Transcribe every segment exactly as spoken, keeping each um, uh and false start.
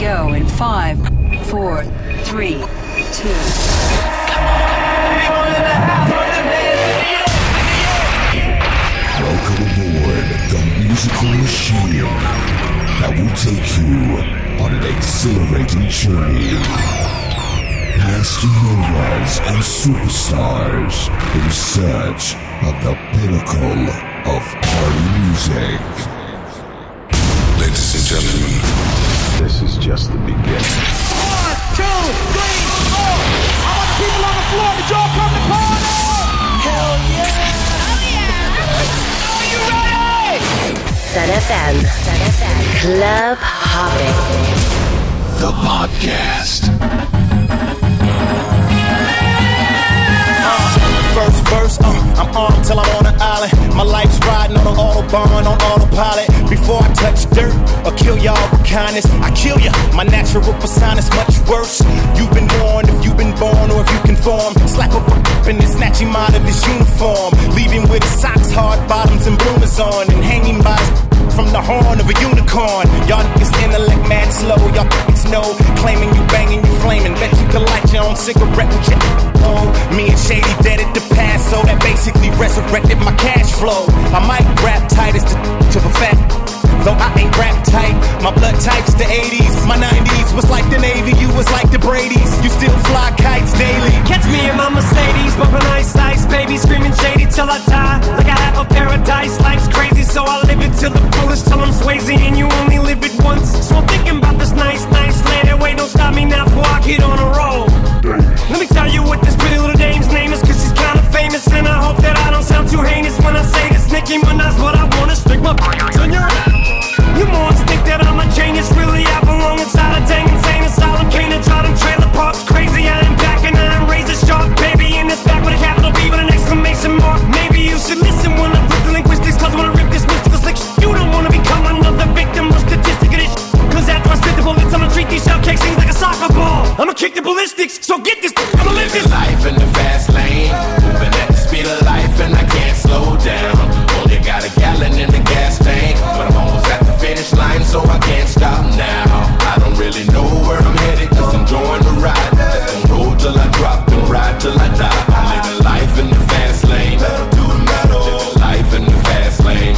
go in five, four, three, two. Welcome aboard the musical machine that will take you on an exhilarating journey past the novas and superstars in search of the pinnacle of party music. Ladies and gentlemen, this is just the beginning. One, two, three, four. I want the people on the floor. Did y'all come to party? Hell yeah! Oh yeah! Are you ready? Sun F M. Sun F M. Club Hopping. The podcast. First verse, uh, I'm armed till I'm on an island. My life's riding on an autobahn, on autopilot. Before I touch dirt or kill y'all with kindness, I kill ya. My natural persona's much worse. You've been warned if you've been born or if you conform. Slap up and then snatch him out of his uniform. Leave him with socks, hard bottoms, and bloomers on. And hanging by his from the horn of a unicorn. Y'all niggas intellect mad slow. Y'all niggas know, claiming you banging, you flaming. Bet you can light your own cigarette with your oh. Me and Shady dead at the past, so that basically resurrected my cash flow. I might rap tight as the of a fat, though I ain't rap tight. My blood type's the eighties, my nineties was like the Navy, you was like the Brady's. You still fly kites daily. Catch me in my Mercedes, bumping ice ice, baby, screaming shady till I die. Like I have a paradise, life's crazy, so I live it till the fullest, till I'm Swayze, and you only live it once. So I'm thinking about this nice, nice land, and wait, don't stop me now before I get on a roll. Let me tell you what this pretty little dame's name is, cause she's kinda famous, and I hope that I don't sound too heinous when I say this. Nicki Minaj, what I wanna stick my on your you more think that I'm a genius, really I belong inside a dang insane asylum. Can't enjoy them trailer parks, crazy, I am back and I am razor sharp, baby, in this back with a capital B with an exclamation mark. Maybe you should listen when I flip the linguistics, cause when I rip this mystical slick sh- you don't wanna become another victim or statistic of this sh- cause after I spit the bullets, I'ma treat these shell cakes things like a soccer ball. I'ma kick the ballistics, so get this, I'ma live this life in the fast lane, moving at the speed of life and I can't slow down. Only got a gallon in the gas tank, but I'm almost at the finish line, so I can't stop now. I don't really know where I'm headed, just enjoying the ride. Just gonna roll till I drop and ride till I die. I'm living life in the fast lane, living life in the fast lane.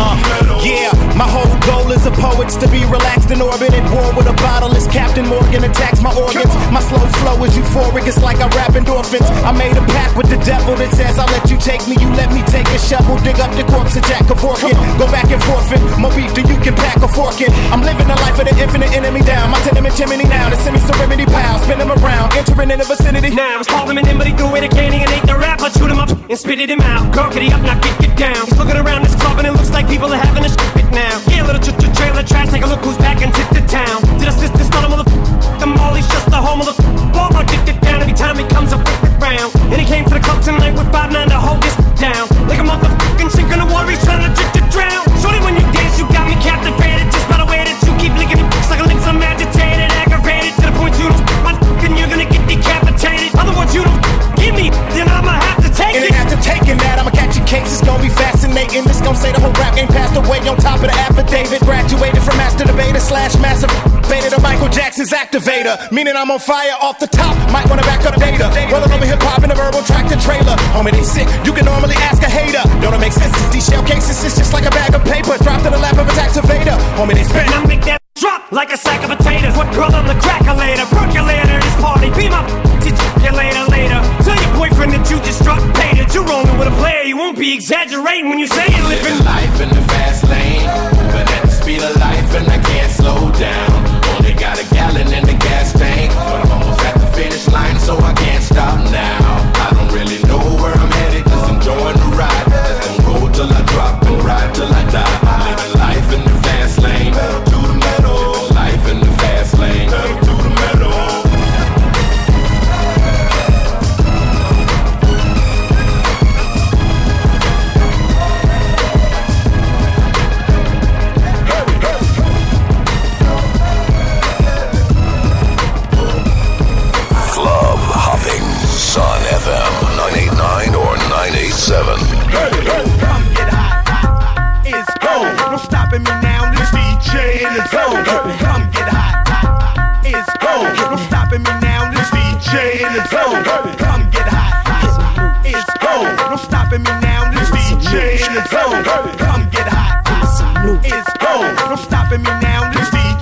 Uh, yeah, my whole goal is a poet's to be relaxed in orbit at war with a bottle as Captain Morgan attacks my organs. My slow flow is euphoric, it's like I rap endorphins. I made a pact with the devil that says I'll let you take me, you let me take a shovel, dig up the corpse of Jack Kevorkian. Go back and forth it, more beef than you can pack a fork in. I'm living the life of the infinite enemy down. My tenement chimney now, the semi-serenity pile. Spin them around, entering in the vicinity. Now I was calling him in, but he threw away the candy and ate the rap. I chewed him up and spitted him out. Girl, get up, now get, get down. He's looking around this club and it looks like people are having a shit now. Yeah, little ch- ch- trailer trash, take a look who's back and tip the town. Did I assist this not a mother the Molly's just the home of the ball, I get it down every time he comes up round. And he came to the club tonight with five nine to hold this down. Like a motherfucking sink in the water, he's trying to drip to drown. Shorty, when you dance, you got me captivated. Just by the way that you keep licking me, like a lips, I'm agitated, aggravated to the point you don't my and you're gonna get decapitated. Other words, you don't give me, then I'ma have to take and it. And after taking that, I'ma catch your case. It's gonna be fascinating. This gon' say the whole rap game passed away on top of the affidavit. Graduated from master debater slash massive beta to Michael Jackson's activator. Meaning I'm on fire off the top. Might wanna back up data. Rolling over hip hop in a verbal tractor trailer. Homie, they sick. You can normally ask a hater. Don't it make sense? These shell cases is just like a bag of paper dropped in the lap of a taxivator. Homie, they spit. Now make that drop like a sack of potatoes. What girl, I'm the crackulator, percolator. This party, be my teach you later, later. Tell your boyfriend that you just struck paid it. You're rolling with a player. You won't be exaggerating when you say you're living life in the fast lane, moving at the speed of life and I can't slow down. Only got a gallon in the gas tank, but I'm almost at the finish line, so I can't stop now. I don't really know where I'm headed, just enjoying the ride. Just gonna roll till I drop and ride till I die. I'm living life in the fast lane, pedal to the metal. Living life in the fast lane, pedal to the metal.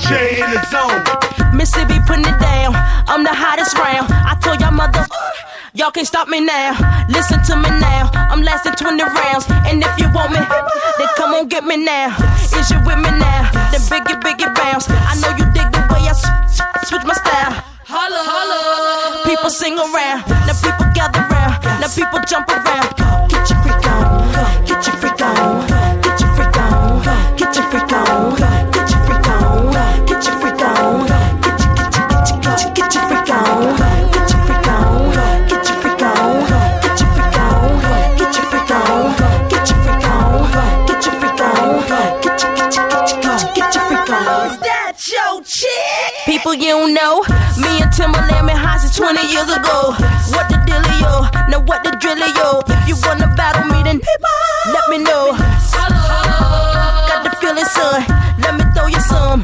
J in the zone. Mississippi putting it down. I'm the hottest round. I told y'all mother, y'all can't stop me now. Listen to me now. I'm lasting twenty rounds. And if you want me, then come on get me now. Is you with me now? Then biggie, biggie bounce. I know you dig the way I s- s- switch my style. Holla, holla. People sing around. Now people gather round. Now people jump around. Get your freak on. Get your freak on. Get your freak on. Get your freak on. Get your freak on. Get your freak on. Get your get your get your get your freak on. Get your freak on. Get your freak on. Get your freak on. Get your freak on. Get your freak on. Get your freak on. Get your get your get your get your freak on. Is that your chick? People you don't know. Me and Timberland been high since twenty years ago. What the dealio? Now what the drillio? If you wanna battle me, then let me know. Got the feeling, son. Let me throw you some.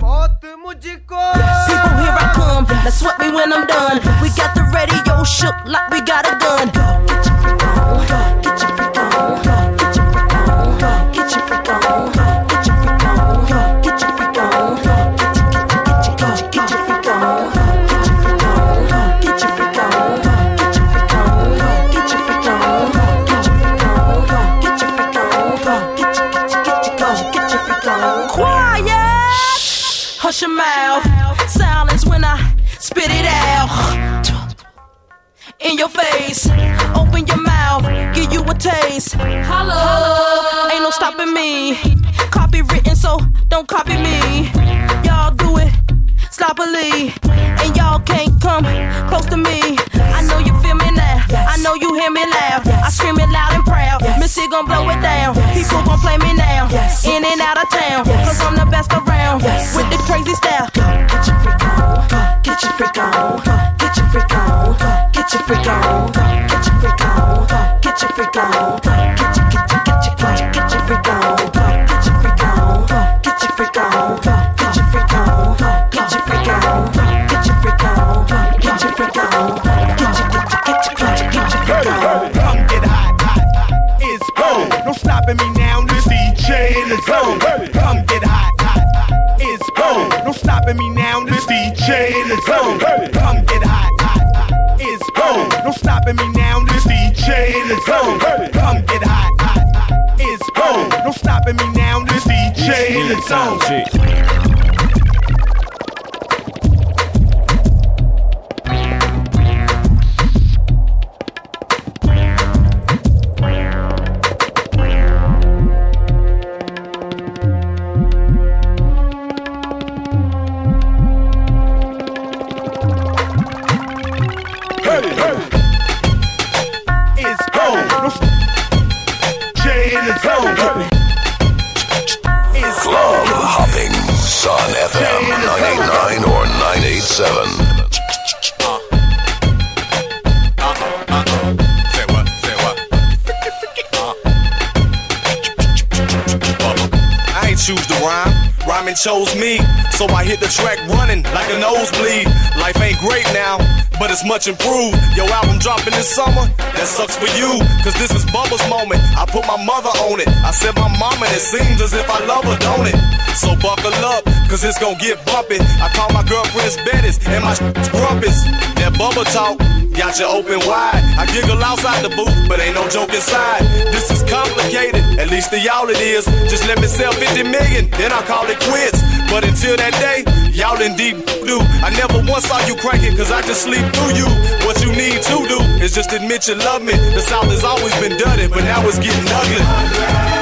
People, here I come. Now sweat me when I'm done. We got the radio shook like we got a gun. Get your freak on. Get your freak on. Get your freak on. Get your freak on. Get your freak on. Get your freak on. Get your get your get your get your freak on. Get your freak on. Get your freak on. Get your freak on. Get your freak on. Get your freak on. Get your freak on. Get your get your get your get your freak on. Quiet. Hush your mouth. Silence when I spit it out. In your face. Open your mouth. Give you a taste. Holla. Ain't no stopping me. Copywritten, so don't copy me. Y'all do it sloppily. And y'all can't come close to me. I know you feel me now. I know you hear me loud. I scream it loud and proud. Missy gon' blow it down. People gon' play me now. In and out of town. Cause I'm the best around. With the crazy style. Get your freak on. Get your freak on. Get your freak on. Get your freak on. Get your freak on. Get your freak on. Get your get your get your get your get your freak on. Get your freak on. Get your freak on. Get your freak on. Get your freak on. Get your freak on. Get your freak on. Get your get your get your get your get your freak on. Come get hot, hot, hot. It's on. No stopping me now. This D J in the zone. Come get hot, hot, hot. It's on. No stopping me now. This D J in the zone. Come get hot, hot, hot. It's on. No stopping me now. This D J in the zone. Come get hot, hot, hot. It's on. No stopping me now. This D J in the zone. Club hopping, Sun F M nine eighty-nine or nine eighty-seven. Say what? Say what? I ain't choose the rhyme. Rhyming chose me, so I hit the track running like a nosebleed. Life ain't great now, but it's much improved. Your album dropping this summer, that sucks for you, cause this is Bubba's moment. I put my mother on it. I said my mama, and it seems as if I love her, don't it? So buckle up, cause it's gon' get bumpy. I call my girlfriends Bettis, and my shit's grumpus. That Bubba talk got you open wide. I giggle outside the booth, but ain't no joke inside. This is complicated, at least to y'all it is. Just let me sell fifty million, then I'll call it quits. But until that day, y'all in deep do. I never once saw you cranking, cause I just sleep through you. What you need to do is just admit you love me. The South has always been dirty, but now it's getting ugly.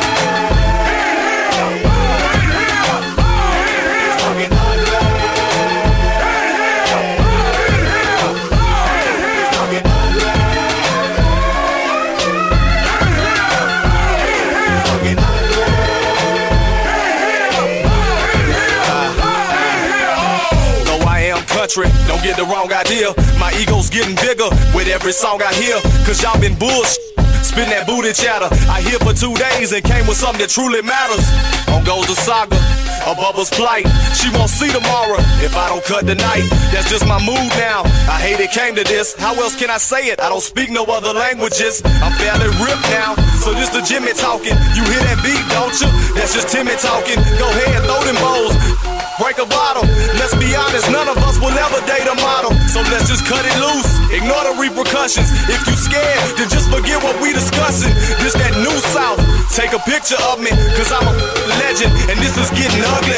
Don't get the wrong idea. My ego's getting bigger with every song I hear. Cause y'all been bullshit, spitting that booty chatter. I here for two days and came with something that truly matters. On goes the saga of Bubba's plight. She won't see tomorrow if I don't cut tonight. That's just my mood now. I hate it came to this. How else can I say it? I don't speak no other languages. I'm fairly ripped now, so this the Jimmy talking. You hear that beat, don't you? That's just Timmy talking. Go ahead, throw them bowls, break a bottle. Let's be honest, none of us will ever date a model. So let's just cut it loose, ignore the repercussions. If you scared, then just forget what we discussing. This that new South, take a picture of me, cause I'm a legend, and this is getting ugly.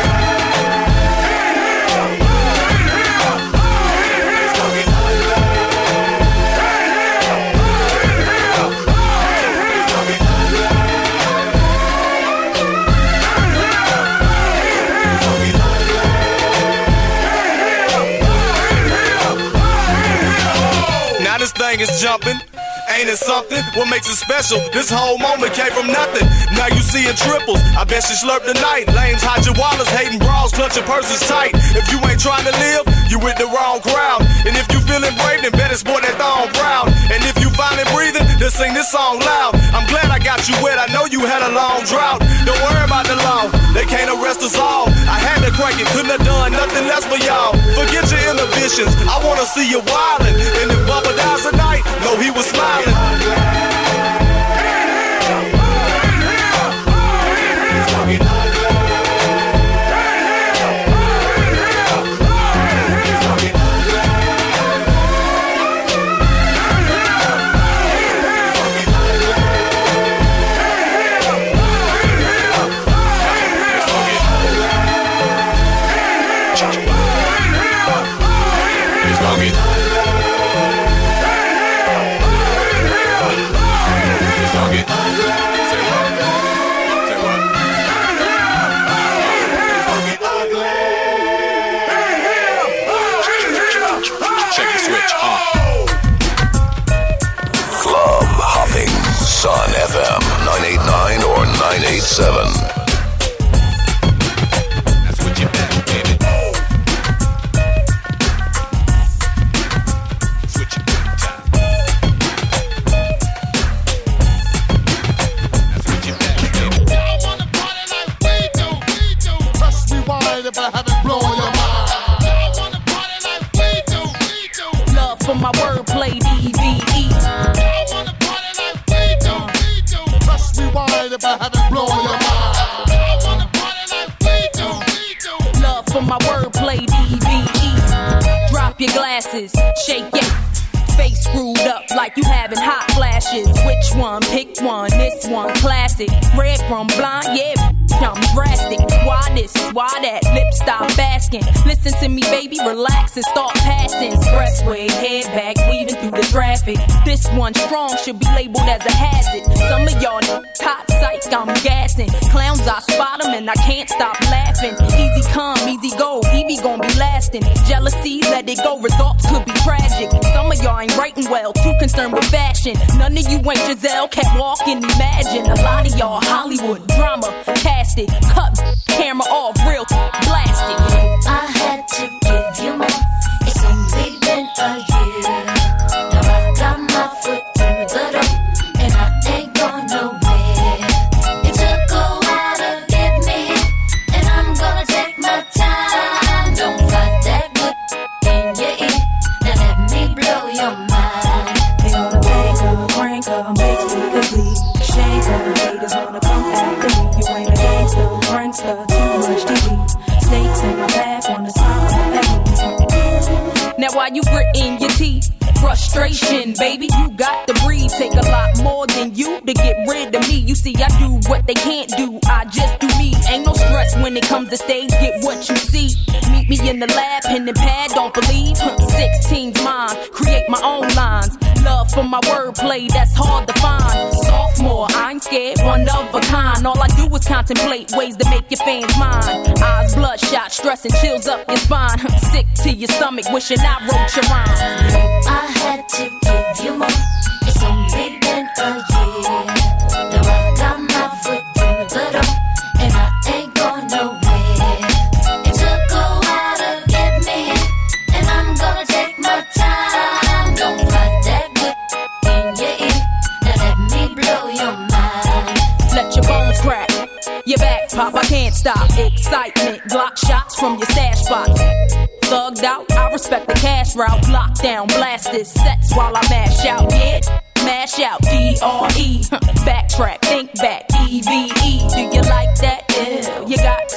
This thing is jumping, ain't it something? What makes it special? This whole moment came from nothing. Now you seeing triples, I bet she slurped tonight. Lames, hide your wallets, hating bras, clutching purses tight. If you ain't trying to live, you with the wrong crowd. And if you feeling brave, then better sport that thong proud. And if you finally breathing, then sing this song loud. I'm glad I got you wet, I know you had a long drought. Don't worry about the law, they can't arrest us all. I had to crank it, couldn't have done nothing less for y'all. Forget your inhibitions, I wanna see you wildin'. And if Bubba dies tonight, know he was smiling. Sun F M nine eighty-nine or nine eighty-seven. That's what you bet, baby. Switch it back time. That's what you bet, baby. Y'all wanna party like we do, we do. Press rewind if I haven't blown your mind. Y'all wanna party like we do, we do. Love for my wordplay, D V E. If I haven't blown your mind. I wanna party like we do, we do. Love for my wordplay, D V E. Drop your glasses, shake it. Face screwed up like you having hot flashes. Which one? Pick one. This one classic. Red from blind, yeah. I'm drastic. Why this? Why that? Lip stop basking. Listen to me, baby, relax and start passing. Expressway, head back, weaving through the traffic. This one strong should be labeled as a hazard. Some of y'all hot psych, I'm gassing. Clowns, I spot them and I can't stop laughing. Easy come, easy go, Evie gon' be lasting. Jealousy, let it go, results could be tragic. Some of y'all ain't writing well, too concerned with fashion. None of you ain't Giselle, can't walk and imagine. A lot of y'all Hollywood drama, cast it, cut camera off, real blast it. I had to give you more. It's only been a year. Now I've got my foot through the door, and I ain't going nowhere. It took a while to get me, and I'm gonna take my time. Don't fight that good in your ear. Now let me blow your mind. They wanna make her, crank her, make me complete. Shake her, haters wanna come after me. You ain't a gangster, prankster, too much T V. Snakes in my path, wanna smile at me. Now why you gritting your teeth? Frustration, baby, you got to breathe. Take a lot more than you to get rid of me. You see, I do what they can't do, I just do me. Ain't no stress when it comes to stage, get what you see. Meet me in the lab, pen and pad, don't believe. sixteen's mine, create my own lines. Love for my wordplay, that's hard to find. Sophomore, I ain't scared, one of a kind. All I do is contemplate ways to make your fans mine. Eyes bloodshot, stress and chills up your spine. Sick to your stomach, wishing I wrote your rhyme. I had to give you more. It's only been a year. Now I've got my foot through the door, and I ain't going nowhere. It took a while to get me, and I'm gonna take my time. Don't fight that good in your ear. Now let me blow your mind. Let your bones crack, your back pop, I can't stop. Excitement, Glock shots from your stash spots. Thugged out, I respect the cash route. Lockdown, blasted sets while I mash out. Yeah, mash out, D R E. Backtrack, think back, E V E. Do you like that? Yeah, you got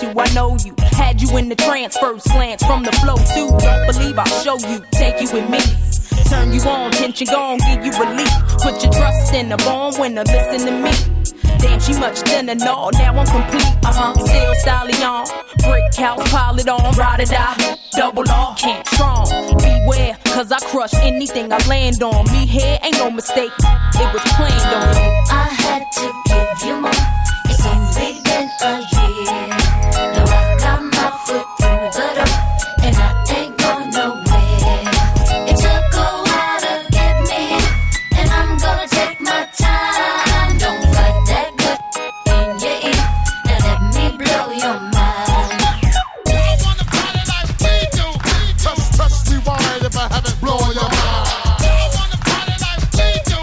to, I know you. Had you in the trance, first glance from the flow too. Don't believe I'll show you, take you with me. Turn you on, tension gone, give you relief. Put your trust in the born winner, listen to me. Damn, she much thinner, no, now I'm complete. Uh-huh, still styling on. Brick house, pile it on, ride or die. Double R, can't strong. Beware, cause I crush anything I land on. Me here ain't no mistake, it was planned on. I had to give you more. It's only been a year. Though I got my foot through the door, and I ain't going nowhere. It took a while to get me here, and I'm gonna take my time. Don't fight that good in your ear. Now let me blow your mind. I wanna party like we do. Touch, touch me wide if I haven't blown your mind. I wanna party like we do.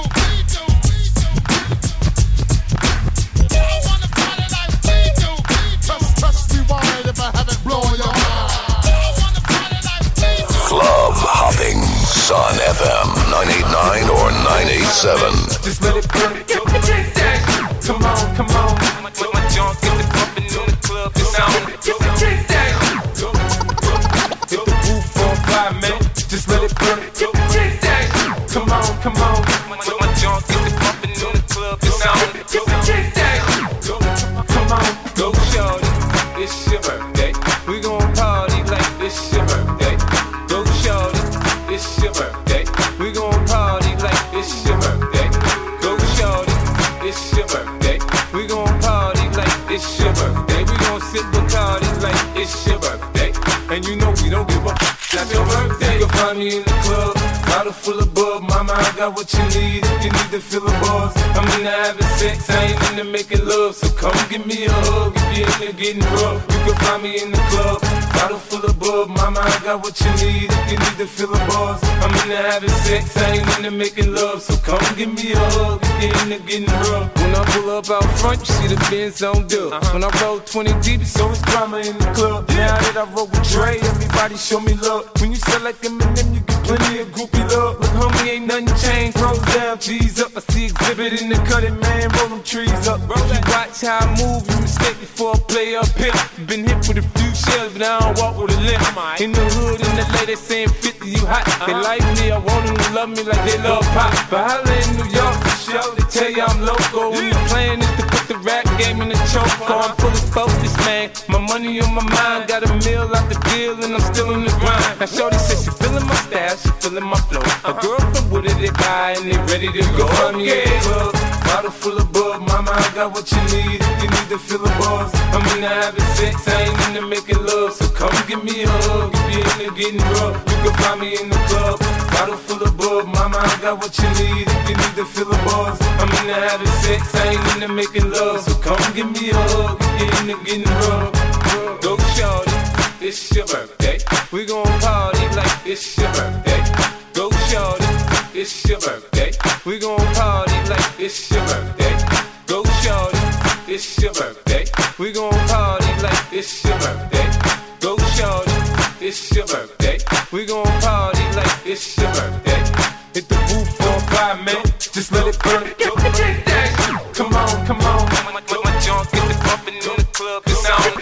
I wanna party like we do. Touch, touch me wide if I haven't blown your mind. I wanna party like we do. Club hopping, Sun F M nine eighty-nine or nine eighty-seven. Just let it burn. Come on, come on. With my junk get the pumping in the club, it's on. Hit the roof on fire, man. Just let it burn. Come on, come on. With my junk get the pumping in the club, it's on. Come on, go shorty. It's your birthday. We gon' party like it's your birthday. Go shorty. It's your birthday. We gon' party like it's your birthday. Go shorty. It's your birthday. We gon' party like it's your birthday. We gon' sip Bacardi like it's your birthday. And you know we don't give up. That's your birthday. You can find me in the club, bottle full of bub. Mama, I got what you need if you need to feel the buzz. I'm into having sex, I ain't into making love. So come give me a hug if you're into getting rough. You can find me in the club, bottle full of bub. Mama, I got what you need if you need to feel the buzz. I'm into having sex, I ain't into making love. So come give me a hug if you're into getting rough. When I pull up out front, you see the Benz on dub. Uh-huh. When I roll twenty deep, so it's drama in the club. Now that I roll with Dre, everybody show me love. When you sell like Eminem, you get plenty of groupie love. Look, homie, ain't nothing changed. Rolls down, G's up. I see exhibit in the cutting, man. Roll them trees up. If you watch how I move, you mistake before I play up here. Been hit with a few shells, but I don't walk with a limp. In the hood, in the lady, they saying fifty, you hot. They like me, I want them to love me like they love pop. But holla in New York for sure, they tell you I'm local. When the plan is to put the rap game in the choke. I'm fully focused, man. My money on my mind, got a meal out the deal, and I'm still in the grind. Now shorty says she feeling my style, she feeling my flow. A girl from Wooded, they buy and they ready to go. I'm in the club, bottle full of bub. Mama, I got what you need if you need to feel the buzz. I'm into having sex, I ain't into making love. So come give me a hug if you're into getting rough. You can find me in the club, bottle full of bub. Mama, I got what you need if you need to feel the buzz. I'm into having sex, I ain't into making love. So come give me a hug if you're into getting rough. Go shorty, it's your birthday. We gon' party like it's your birthday. Go shorty, it's your birthday. We gon' party like it's your birthday. Go shorty, it's your birthday. We gon' party like it's your birthday. Go shorty, it's your birthday. We gon' party like it's your birthday. Hit the roof on fire, man. Just let it burn. Come on, come on. With my junk get the pumping in the club, it's on.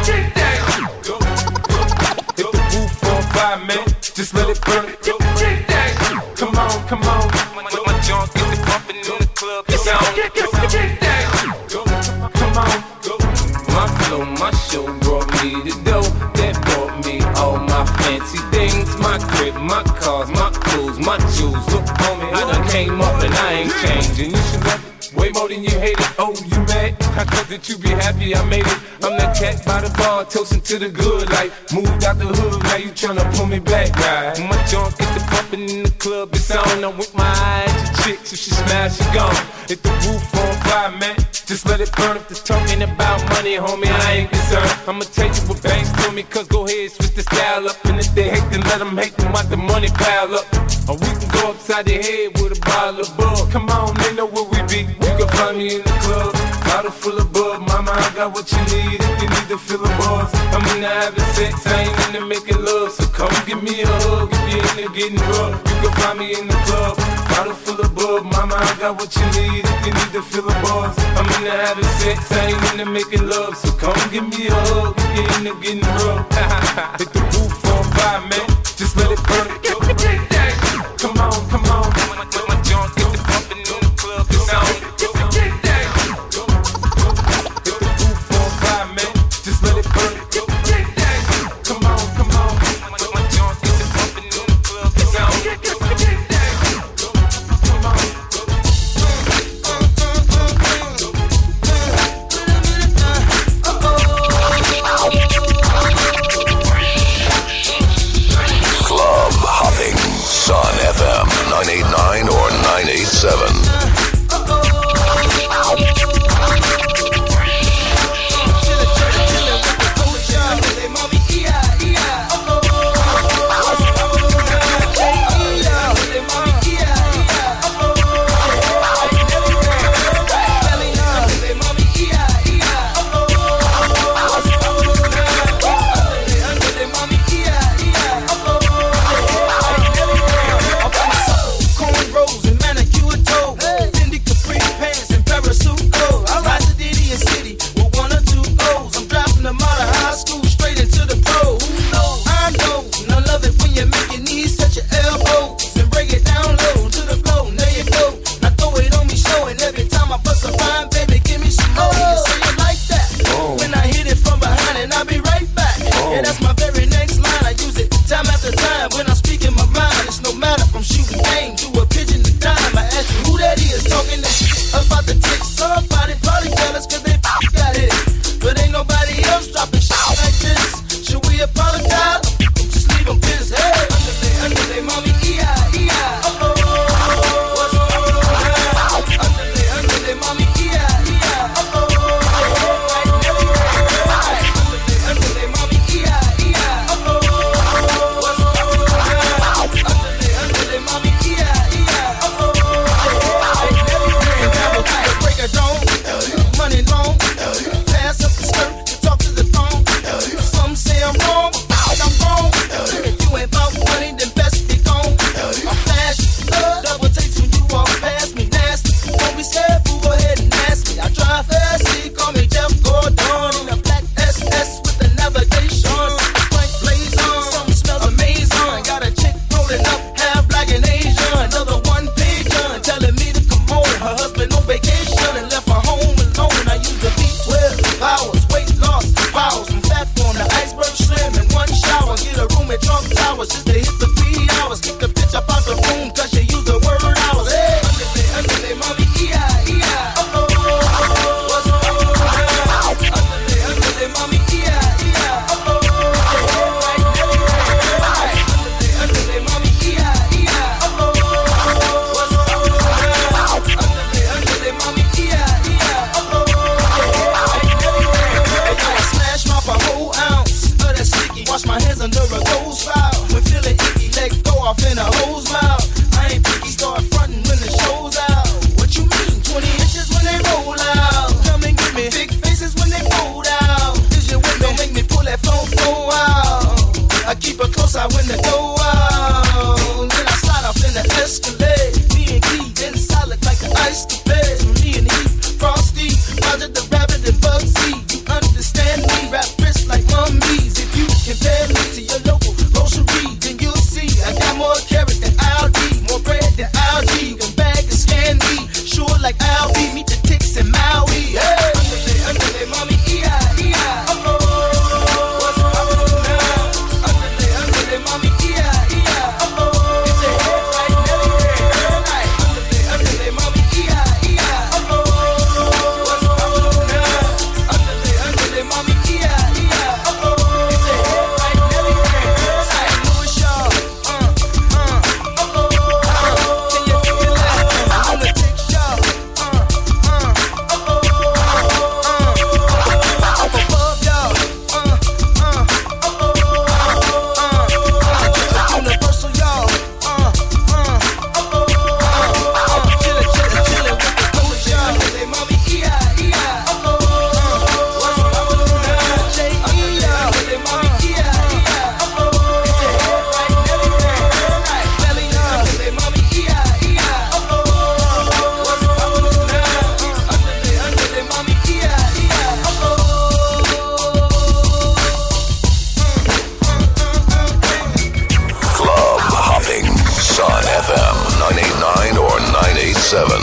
Hit the roof on fire, man. Just let it burn. Come on, come on. With my junk get the pumping in the club, it's on. Come on. My flow, my show brought me the dough. That brought me all my fancy things. My crib, my cars, my clothes, my jewels. Look, homie, I done came up and I ain't changing. You should love it way more than you hate it. Oh, you mad? I thought that you be happy I made it. I'm that cat by the bar, toasting to the good life. Moved out the hood, now you tryna pull me back, right? When my junk get the pumping in the club, it's on. I'm with my eyes to chicks, if she smash, she gone. Hit the roof on fire, man. Just let it burn. If it's talking about money, homie, I ain't concerned. I'ma tell you what banks told me, cause go ahead, switch the style up. And if they hate, then let them hate them, watch the money pile up. Or we can go upside the head with a bottle of bug. Come on, they know where we be. You can find me in the club, bottle full of bug. Mama, I got what you need if you need to feel the buzz. I'm into having sex, I ain't into making love. So come give me a hug if you're into getting rough. You can find me in the club, bottle full of bug. Mama, I got what you need if you need to feel the buzz. I'm into having sex, I ain't into making love. So come give me a hug if you end up getting rough. Hit the roof on fire, man. Just let it burn. Come on, come on. My junk get the bumping in the club. It's on. Hit the roof on fire, man. Just let it burn. Come on, come on. My junk get the bumping in the club. It's on. Come on. Club hopping. Sun F M nine eighty-nine or nine eighty-seven. Cornrows and manicured toes, Fendi capri pants and parachute clothes. I ride the Diddy in city with one or two O's. I'm dropping them out of high school straight into the pros. Who knows? I know, and I love it when you make your knees touch your elbows and break it down low to the floor. There you go. Now throw it on me, showing every time I bust a rhyme, baby, give me some more. You say it like that. When I hit it from behind, and I'll be right back. Yeah, that's my very next line. I use it time after time when I'm speaking my mind. It's no matter from shooting game to a pigeon to dime. I ask you who that is talking that shit about the ticks. Somebody probably jealous cause they got it. But ain't nobody else dropping shit like this. Should we apologize? Just leave them pissed. Hey, underlay, underlay, mommy, E I, E I. Uh-oh. What's going on? Underlay, underlay, mommy, E I, E I. Uh-oh. Underlay, underlay, mommy, E I, E I. Uh-oh. What's going on? Underlay, underlay, mommy, E I, E I. Uh-oh. Travel to the break of dawn. Money long. Pass up the skirt to talk to the phone. Some say I'm wrong, but I'm wrong. If you ain't about money, then best be gone. I'm flashy, double takes when you walk past me. Nasty, don't be scared, boo, go ahead and ask me. I drive fast, see, call me Jeff Gordon. In a black S S with the navigation. White blaze on, something smells amazing. Got a chick rolling up, half black and Asian. Another one pager telling me to come home. Her husband on vacation and left her home alone. I used the B twelve powers, weight loss powers. From fat form to iceberg slim in one shower. Get a room at Trump Towers just to hit the three hours. Kick the bitch up out the room cause she used the word hours. Hey, underlay, underlay, mommy, E I, E I. Uh-oh. What's going on? Underlay, underlay, mommy, E I, E I. Uh-oh. Underlay, underlay, mommy, E I, E I. Uh-oh. What's going on? Underlay, underlay, mommy, E I, E I. Uh-oh. I smash mouth a whole ounce of that sticky. Wash my hands under a cold spout. When feeling icky, let go off in a hose mouth. I ain't picky, start frontin' when the show's out. What you mean? twenty inches when they roll out. Come and get me. Big faces when they fold out. Is your window make me pull that phone phone out? I keep her close out when the door out. Then I slide off in the Escalade. Me and Keith inside look like an ice capade. Me and Heath, Frosty, Roger the Rabbit and Bugsy. You understand me? Rap wrist like mummies. If you compare me to your local grocery, then you'll see I got more carrot than Aldi, more bread than Aldi. Can bag and scan me, sure like Aldi. Meet the ticks in Maui. Hey, underlay, underlay, mommy, E I, E I. Uh-oh. What's going on? Underlay, underlay, mommy, E I, E I. Uh-oh. It's a head right now, yeah, right. Underlay, underlay, mommy, E I, E I. Uh-oh. What's going on? Underlay, seven.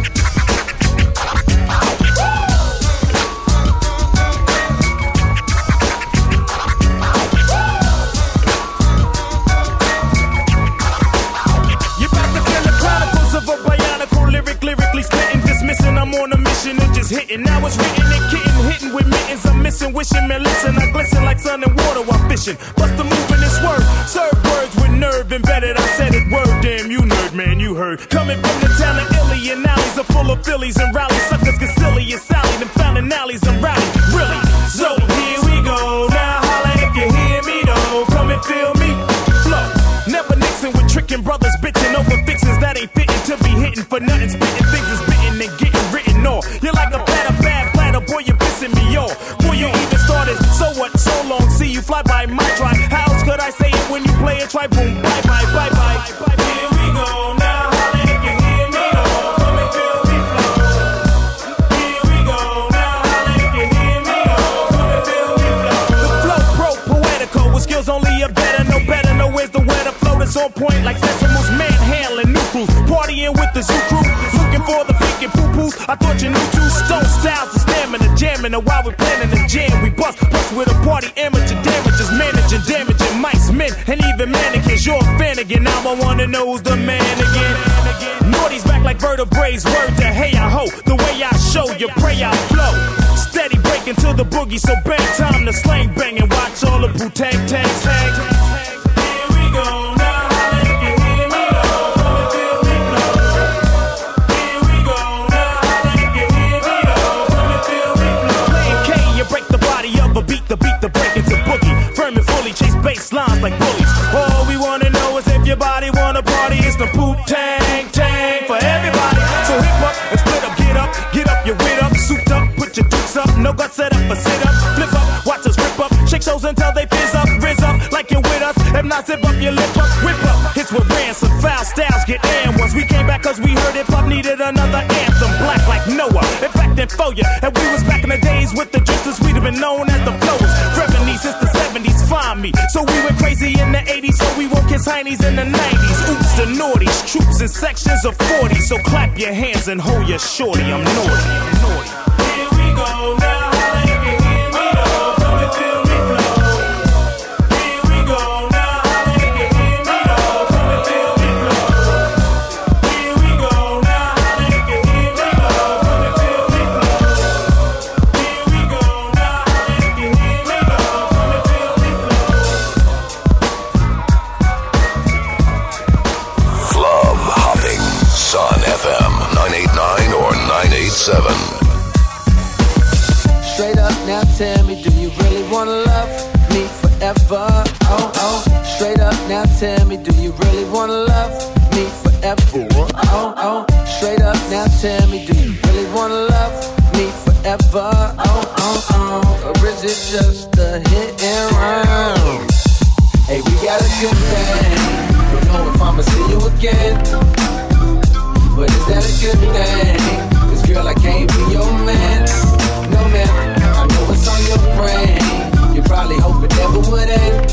Hitting, now it's written and kitten, hitting with mittens. I'm missing, wishing, man, listen. I glisten like sun and water while fishing. Bust the move in this word, serve words with nerve embedded. I said it word, damn you nerd, man, you heard. Coming from the town of Illy and alleys are full of Phillies and rallies. Suckers get silly and Sally, them founding alleys and rally. Really? So here we go. Now holla if you hear me though. Come and feel me. Flow. Never mixing with tricking brothers, bitching over fixings that ain't fitting to be hitting for nothing. Spitting things is bitten and getting written off. You're like a platter, bad platter, boy, you're pissing me off. Boy, you even started, so what, so long, see you fly by my try. How else could I say it when you play it? Try boom, bye, bye, bye, bye. Here we go, now holla if you hear me, oh, come and feel me flow. Here we go, now holla if you hear me, oh, come and feel me flow. The flow pro poetical, with skills only a better, no better, no where's the weather flow that's on point like Sesamo's manhandling new crews, partying with the zoo crew, looking for the pink and poo-poos. I thought you knew two stone styles and stamina, jamming, and while we're planning the jam, we bust, bust with a party amateur damages, managing, damaging mice, men, and even mannequins. You're a fan again, now I wanna know who's the man again. Naughty's back like vertebrae, word to hey I ho, the way I show you pray I flow. Steady breaking to the boogie, so bang time to slang bang and watch all the boo tang tangs hang. Here we go. Beat the beat the break into boogie. Firm and fully chase bass lines like bullies. All we wanna know is if your body wanna party. It's the poop tang tang for everybody. So hip up and split up, get up, get up your wit up, souped up, put your dukes up, no guts set up for sit up, flip up, watch us rip up, shake shows until they fizz up, rizz up like you're with us. If not, zip up your lip up, whip up. Hits with ransom, foul styles get in. Once we came back cause we heard hip hop needed another anthem. Black like Noah, in fact then for ya. And we was back in the days with the justice we'd have been known as the flowers. Revenue since the seventies, find me. So we went crazy in the eighties, so we woke his heinies in the nineties. Oops, the naughties, troops in sections of forty. So clap your hands and hold your shorty, I'm naughty, I'm naughty. Here we go now, holla if you hear me though, come and feel me flow. Here we go now, holla if you hear me though, come and feel me flow. Here we go now, holla if you hear me though, come and feel me flow. Here we go now, holla if you hear me though, come and feel me flow. Club hopping, Sun F M nine eighty-nine or nine eighty-seven. Straight up now tell me, do you really wanna love me forever? Oh, oh. Straight up now tell me, do you really wanna love me forever? Oh, oh. Straight up now tell me, do you really wanna love me forever? Oh, oh, oh. Or is it just a hit and run? Hey, we got a good thing. Don't know if I'ma see you again, but is that a good thing? Cause girl, I can't be your man. No man, I know it's on your brain. You probably hope it never would end.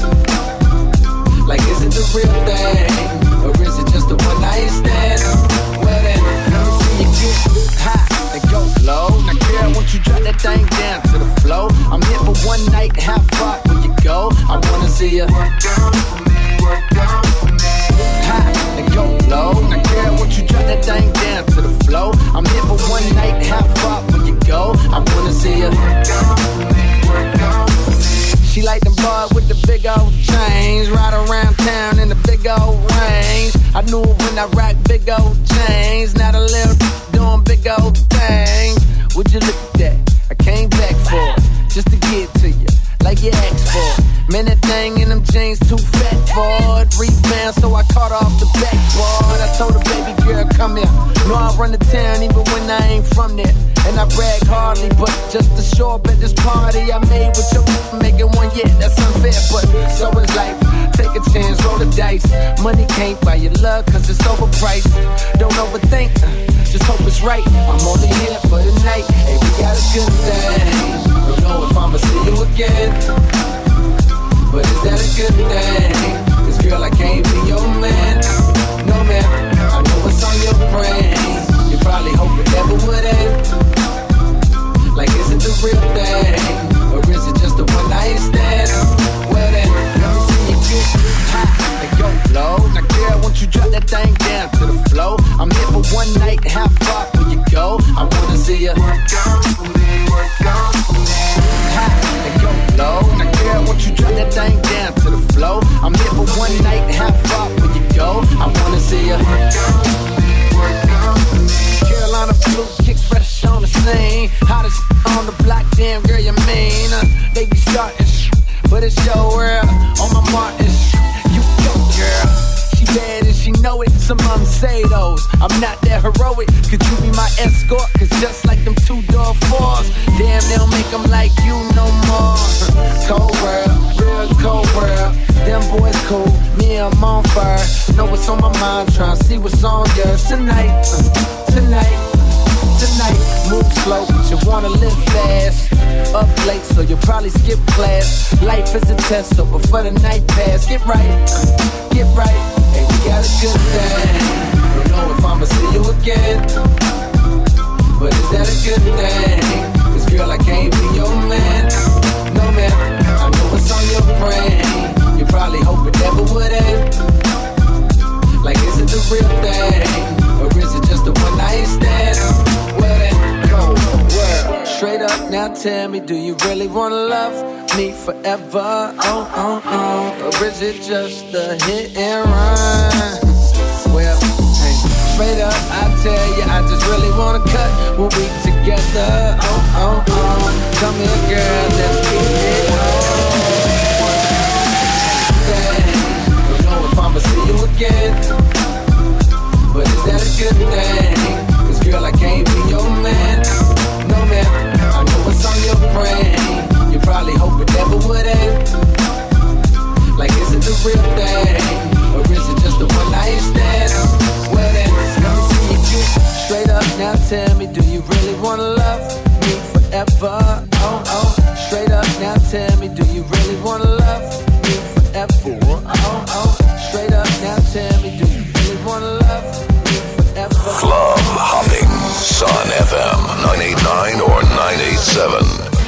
Like, is it the real thing? Or is it just a one night stand? Well then, let me see you get high and go low. Now girl, won't you drop that thing down to the floor? I'm here for one night, how far will you go? I wanna see you work down for me, work down for me. High and go low. Now girl, won't you drop that thing down to the floor? I'm here for one night, how far will you go? I wanna see you work down for me, work down for me. She like them boys with the big old chains, ride around town in the big old range. I knew it when I rock big old chains, not a little doing big old things. Would you look at that? I came back for it, just to get to you, like you asked for. Man, that thing in them jeans too fat for it. Rebound, so I caught off the backboard. I told her, baby girl, come here. Know I run the town even when I ain't from there. And I brag hardly, but just to show up at this party I made with your making one, yeah, that's unfair, but so is life. Take a chance, roll the dice. Money can't buy your love, cause it's overpriced. Don't overthink, just hope it's right. I'm only here for the night. Hey, we got a good thing. Don't know if I'ma see you again, but is that a good thing? Cause girl, I can't be your man. No man, I know what's on your brain. You real thing? Or is it just a one night stand? Well then, let me see you get high and go low. Now girl, won't you drop that thing down to the floor? I'm here for one night, how far will you go? I wanna see you work out for me, work out for me. High and go low. Now girl, won't you drop that thing down to the floor? I'm here for one night, how far will you go? I wanna see you work out for me, work out for me. Carolina blue kicks fresh on the scene. Hottest on the block, damn girl, you mean? Uh, they be starting sh- but it's your world. On my Martin, sh- you go, girl. She bad and she know it. Some of them say those. I'm not that heroic. Could you be my escort? Cause just like them two-door fours, damn, they'll make them like you no more. Cold world, real cold world. Them boys cool, me I'm on fire. Know what's on my mind, tryna see what's on yours tonight. Uh, tonight, tonight. Move slow, but you wanna live fast. Up late, so you'll probably skip class. Life is a test, so before the night pass, get right, uh, get right. Hey, we got a good thing. Don't know if I'ma see you again, but is that a good thing? Cause girl, I can't be your man. No man, I know what's on your brain. You probably hope it never would end. Like, is it the real thing? Or is it just a one night stand? Well then, go, word. Straight up, now tell me, do you really wanna love me forever? Oh, oh, oh. Or is it just a hit and run? Well, hey, straight up, I tell you, I just really wanna cut when we together. Oh, oh, oh. Come here, girl, let's get it on. Don't know if I'ma see you again, but is that a good thing? Cause girl, I can't be your man. No man, I know what's on your brain. You probably hope it never would end. Like, is it the real thing? Or is it just a one night stand? Well then, let me see you get straight up. Now tell me, do you really wanna love me forever? Oh, oh, straight up. Now tell me, do you really wanna love me forever? Oh, oh, straight up. Now tell me, do you really wanna love me forever? Club hopping, Sun F M nine eighty-nine or nine eighty-seven.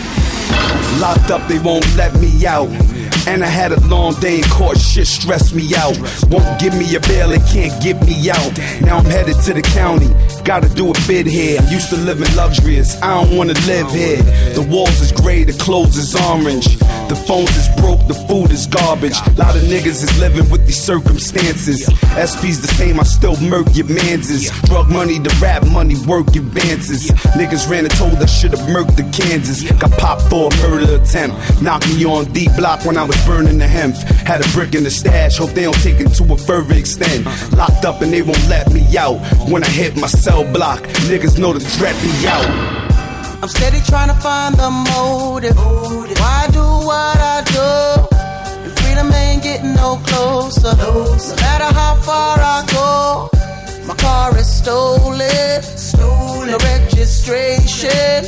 Locked up, they won't let me out. And I had a long day in court, shit stressed me out. Won't give me a bail, it can't get me out. Now I'm headed to the county, gotta do a bid here. I'm used to living luxurious, I don't wanna live here. The walls is gray, the clothes is orange. The phones is broke, the food is garbage. Lot of niggas is living with these circumstances. S P's the same, I still murk your manses. Drug money, the rap money, work advances. Niggas ran and told I should've murked the Kansas. Got popped for a murder attempt. Knocked me on D block when I was burning the hemp. Had a brick in the stash, hope they don't take it to a further extent. Locked up and they won't let me out. When I hit my cell block, niggas know to threat me out. I'm steady trying to find the motive. Why do what I do? And freedom ain't getting no closer. No matter how far I go, my car is stolen. Stolen. No registration.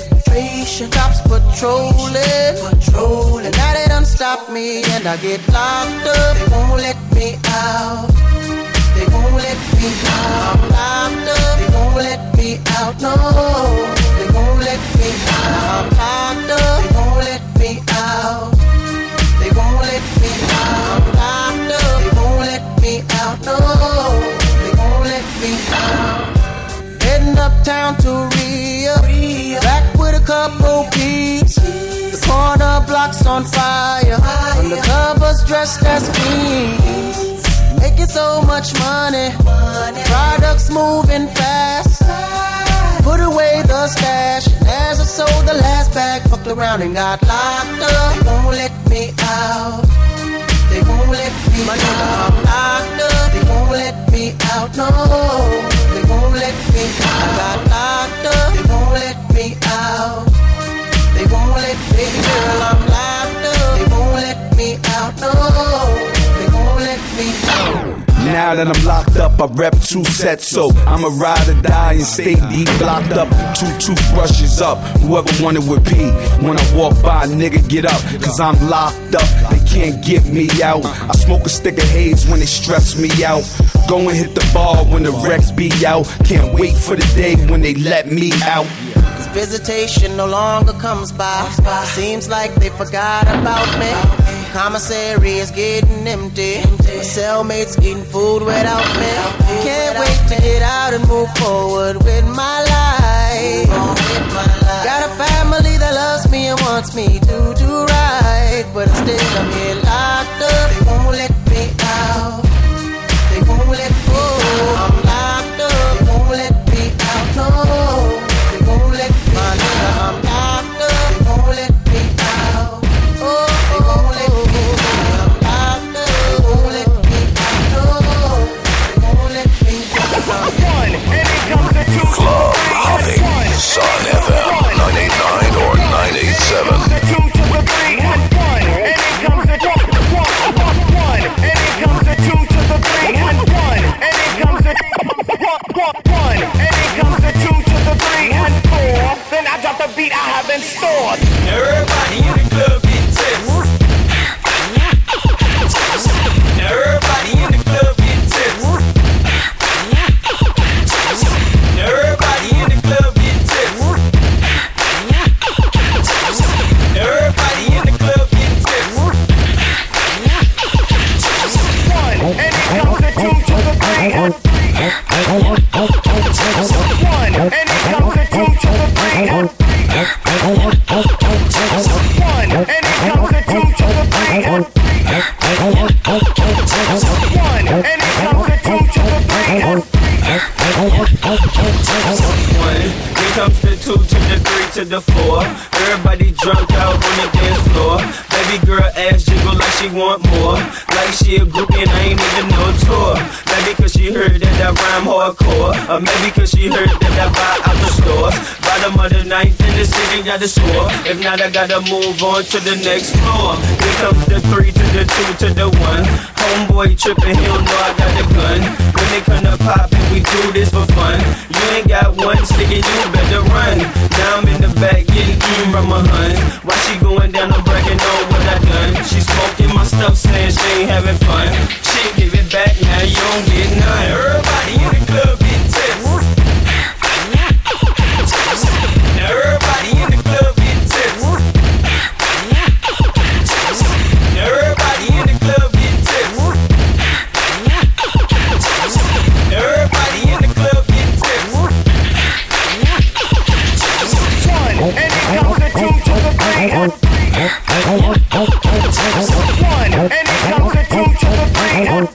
Cops patrolling. Patrolling. Now they done stop me and I get locked up. They won't let me out. They won't let me out. I'm locked up. They won't let me out. No. They won't let me out. I'm locked up. They won't let me out. They won't let me out. I'm locked up. They won't let me out. No. They won't let me out. Heading uptown to Rio. Back with a couple peeps. The corner block's on fire. Undercovers dressed as fiends. Making so much money. Products moving fast. Put away the stash. And as I sold the last bag, fucked around and got locked up. They won't let me out. They won't let me out. I'm locked up. They won't let me out. No. They won't let me out. I got locked up. They won't let me out. They won't let me, girl, I'm locked up. They won't let me out. No. They won't let me out. Now that I'm locked up, I rep two sets, so I'ma ride or die and stay deep. Blocked up, two toothbrushes up, whoever wanted would pee. When I walk by, nigga get up, cause I'm locked up, they can't get me out. I smoke a stick of haze when they stress me out. Go and hit the bar when the Rex be out. Can't wait for the day when they let me out. Visitation no longer comes by. Seems like they forgot about me. Commissary is getting empty. My cellmates eating food without me. Can't wait to get out and move forward with my life. Got a family that loves me and wants me to do right, but instead I'm here locked up. They won't let me out. They won't let me go. I'm locked up. They won't let me out. No. They won't let me out. I'm locked up. They won't let me out. Oh, they won't let me out. I'm locked up. They won't let me out. No. They won't let me out. One, and it comes to two. Club Hopping, Sun F M nine eight nine or nine eight seven. The two to the three and one, and it comes to one, one, one, and it comes to two to the three and one, and it comes to one, one, one, and it comes to two to the three and four. Then I drop the beat I have in store. Everybody in the club get tips. Everybody in the club get tips. Everybody in the club get tips. Everybody in the club get tips. One, and it comes to two to the three and one, and it comes to two to the three and one, and it comes to two to the three and one, and it comes to two to the three and One, here comes the two to the three to the four. Everybody drunk out on the dance floor. Baby girl ass jiggle like she want more. Like she a groupie and I ain't even no tour. Maybe cause she heard that I rhyme hardcore. Or maybe cause she heard that I buy out the stores. Bottom of the ninth in the city got the score. If not I gotta move on to the next floor. Here comes the three to the two to the one. Homeboy trippin', he don't know I got the gun. When they come to poppin', we do this for fun. You ain't got one sticky, you better run. Now I'm in the back getting eaten from my hun. While she going down, I'm bragging on what I done. She smoking my stuff, saying she ain't having fun. She give it back, now you don't get none. Everybody in the club get tips. Everybody in the club get tips. Everybody in the club get tips. Everybody in the club get tips. one, and it comes to two to the three and one, and it comes to two to the three and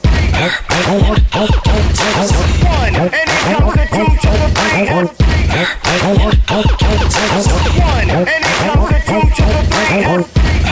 one, and it comes to two to the three and one, and it comes to two to the three and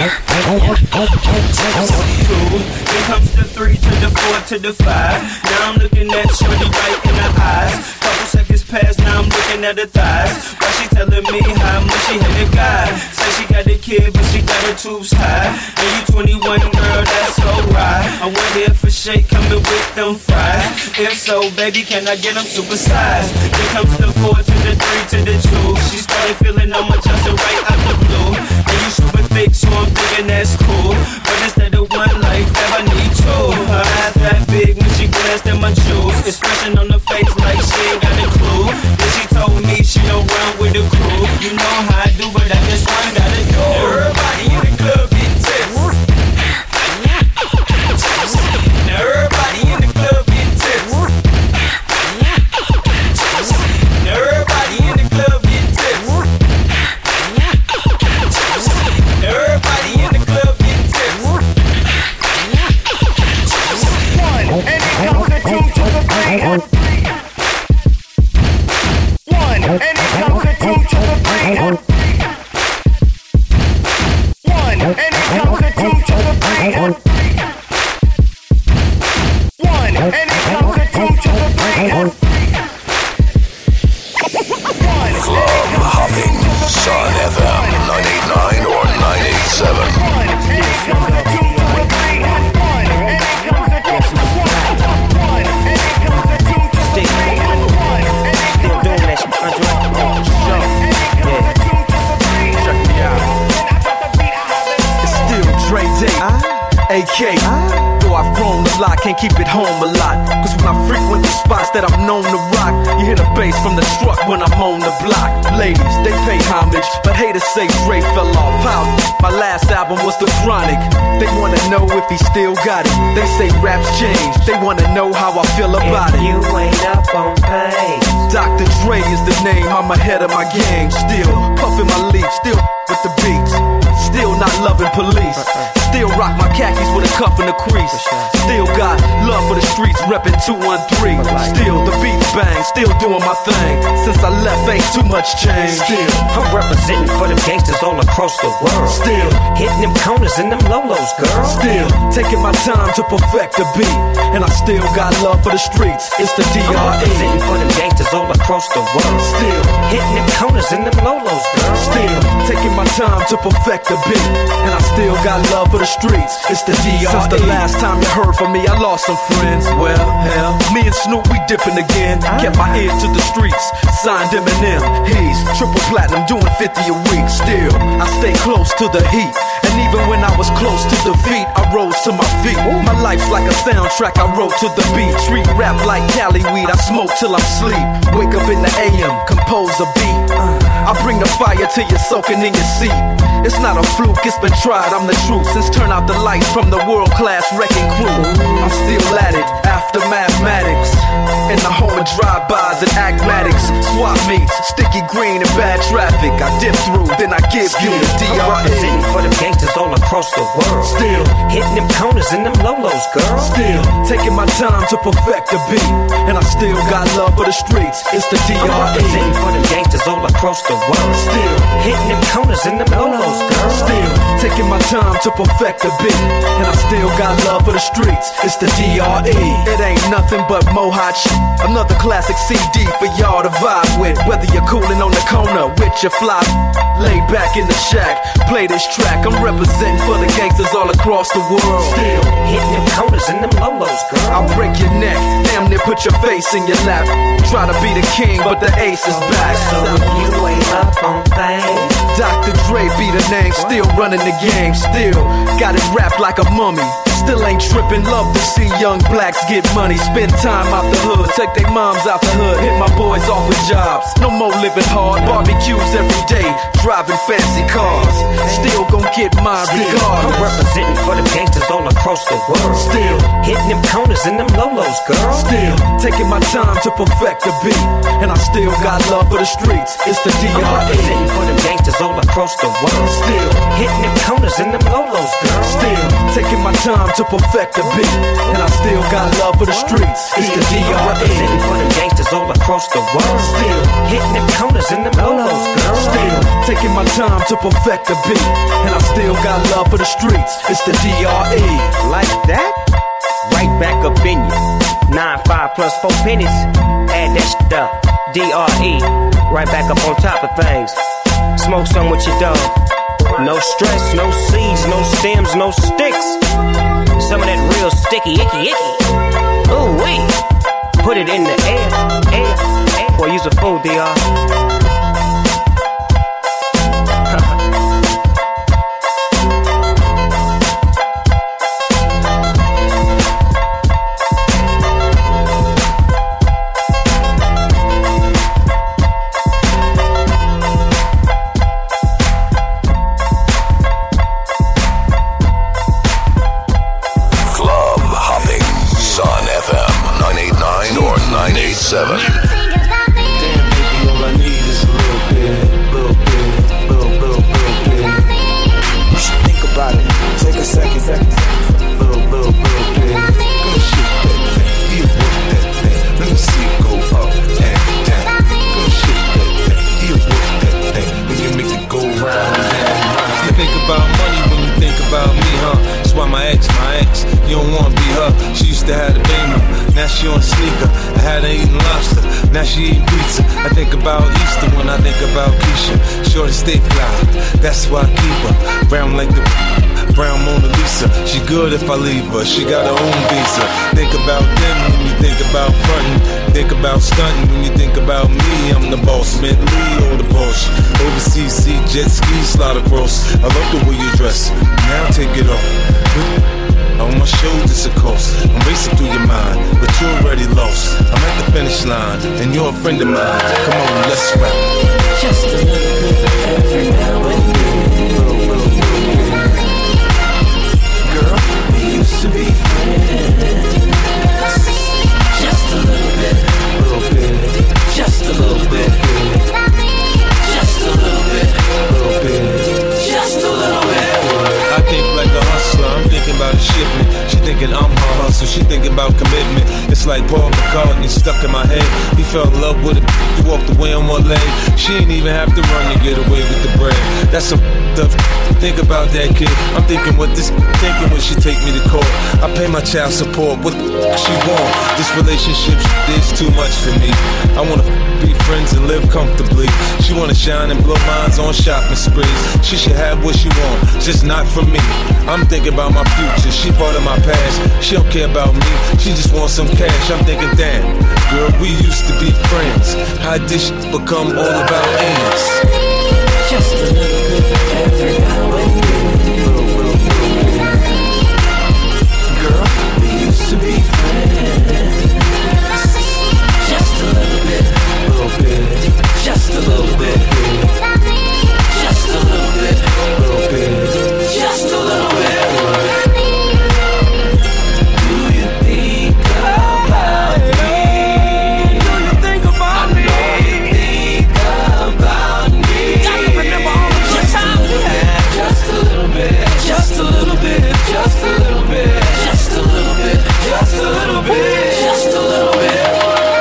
Two, here comes the three to the four to the five. Now I'm looking at shorty right in the eyes. Couple seconds pass, now I'm looking at her thighs. While she telling me how much she hit a guy. Say she got a kid, but she got her tubes high. And you twenty-one, girl, that's so right. I wonder if a shake coming with them fries. If so, baby, can I get them supersized? Here comes the four to the three to the two. She started feeling on my Johnson right out the blue. And you super thick, so I'm thinking that's cool. But instead of one life, I need two. Her eyes that big when she glanced at my jewels. Expression on her face like she ain't got a clue. Then she told me she don't run with the crew. You know how I do, but I just one gotta go. Everybody in the club get tips. Now everybody in the club get tips. Now everybody in the club get tips. Everybody in the club get tips. one, and it comes to two to the three and one, and it comes to two to the three and one, and it comes to two to the three and one, and it comes to two to the three and one. Club Hopping, Sun F M nine eight nine or nine eight seven. Still doing that shit, Andre. Oh, sure. Yeah. Check me out. It's still Dre Day, A K. Though I've grown up lot, can't keep it home a lot. Cause when I frequent the spots that I'm known to rock, you hear the bass from the truck when I'm on the block. Ladies, they pay homage, but haters say Dre fell off. How? My last album was The Chronic. They wanna know if he still got it. They say raps changed, they wanna know how I feel about if it. You ain't up on pain. Doctor Dre is the name, I'm ahead of my game. Still puffin' my leaf, still with the beats. Still not loving police. Still rock my khakis with a cuff and a crease. Still got love for the streets, reppin' two one three. Still the beats bang, still doing my thing. Since I left, ain't too much change. Still, I'm representing for them gangsters all across the world. Still, hitting them corners and them lolos, girl. Still, taking my time to perfect the beat. And I still got love for the streets. It's the D R E. I'm representing for them gangsters all across the world. Still, hitting them corners and them lolos, girl. Still, taking my time to perfect the beat. And I still got love for the streets. It's the D R E. Since the last time you heard from me, I lost some friends. Well, hell, me and Snoop, we dipping again. Kept my ear to the streets. Signed Eminem. He's triple platinum, doing fifty a week. Still, I stay close to the heat. And even when I was close to defeat, I rose to my feet. My life's like a soundtrack, I wrote to the beat. Treat rap like Cali weed, I smoke till I'm sleep. Wake up in the A M, compose a beat. I bring the fire till you're soaking in your seat. It's not a fluke, it's been tried, I'm the truth. Since turn out the lights from the world-class wrecking crew, I'm still at it, after mathematics. In the home of drive-bys and acmatics. Swap meets, sticky green and bad traffic. I dip through, then I give you the D R E. I'm representing for them gangsters all across the world. Still, hitting them corners and them lolos, girl. Still, taking my time to perfect the beat. And I still got love for the streets. It's the D R E. I'm representing for them gangsters all across the world. Still, hitting them corners and them lolos, girl. Still, taking my time to perfect the beat. And I still got love for the streets. It's the D R E. It ain't nothing but mohawk shit. Another classic C D for y'all to vibe with. Whether you're coolin' on the corner with your fly, laid back in the shack, play this track. I'm representing for the gangsters all across the world. Still, hitting them corners and them lolos, girl. I'll break your neck, damn near put your face in your lap. Try to be the king, but the ace is back. So if you ain't up on things, Doctor Dre be the name, still running the game. Still, got it wrapped like a mummy. Still ain't trippin', love to see young blacks get money. Spend time out the hood, take their moms out the hood. Hit my boys off with jobs, no more living hard. Barbecues every day, driving fancy cars. Still gon' get my regard. I'm representing for them gangsters all across the world. Still, hitting them corners and them lolos, girl. Still, taking my time to perfect the beat. And I still got love for the streets. It's the D R E. I'm representing for them gangsters all across the world. Still, hitting them corners and them lolos, girl. Still, taking my time to perfect the beat. And I still got love for the streets. It's the D R E. I'm representing for them gangsters all across the world. Still, hitting them corners and them lolos, girl. Still, taking my time to perfect the beat. And I still got love for the streets. It's the D R E. Like that? Right back up in you. Nine, five plus four pennies. Add that shit up. D R E. Right back up on top of things. Smoke some with your dog. No stress, no seeds, no stems, no sticks. Some of that real sticky, icky, icky. Ooh, wee. Put it in the air, air, air. Boy, use a fool, D R. Seven. Damn, baby, all I need is a little bit, little bit, little, little, little bit. You should think about it. Take a second, second. Little, little, little bit. Go shoot that thing. You work that thing. Let me see it go up and down. Go shoot that thing. You work that thing. When you make it go round and round. You think about money when you think about me, huh? That's why my ex, my ex, you don't wanna be her. She used to have the Beamer, now she on sneaker. I had her eating lobster, now she eating pizza. I think about Easter when I think about Keisha. Shorty stay fly, that's why I keep her. Brown like the brown Mona Lisa. She good if I leave her, she got her own visa. Think about them when you think about frontin'. Think about stunting when you think about me. I'm the boss, Bentley or the Porsche. Overseas, see jet ski, slide across. I love the way you dress, now take it off. On my shoulders, of course, I'm racing through your mind, but you're already lost. I'm at the finish line, and you're a friend of mine. Come on, let's rap. Just a little bit every now and then. Girl, we used to be friends. Just a little bit, little bit, just a little bit, just a little bit, little bit, just a little bit. I think like a hustler, I'm thinking about a shipment. She thinking I'm her hustle, she thinking about commitment. It's like Paul McCartney stuck in my head. He fell in love with it, he walked away on one leg. She ain't even have to run to get away with the bread. That's some stuff. Think about that kid. I'm thinking what this thinking when she take me to court. I pay my child support, what the she want? This relationship is too much for me. I wanna be friends and live comfortably. She wanna shine and blow minds on shopping sprees. She should have what she want, just not for me. I'm thinking about my future, she part of my past. She don't care about me, she just wants some cash. I'm thinking, damn, girl, we used to be friends. How'd this shit become all about ends? Just a little bit every now and then. Girl, we used to be friends. Just a little bit, little bit, just a little bit, just a little bit, little bit, just a little bit. Do you think about me? Do you think about me? Do you think about me? Gotta remember all the good times we had. Just a little bit, just a little bit, just a little bit, just a little bit, just a little bit, just a little bit.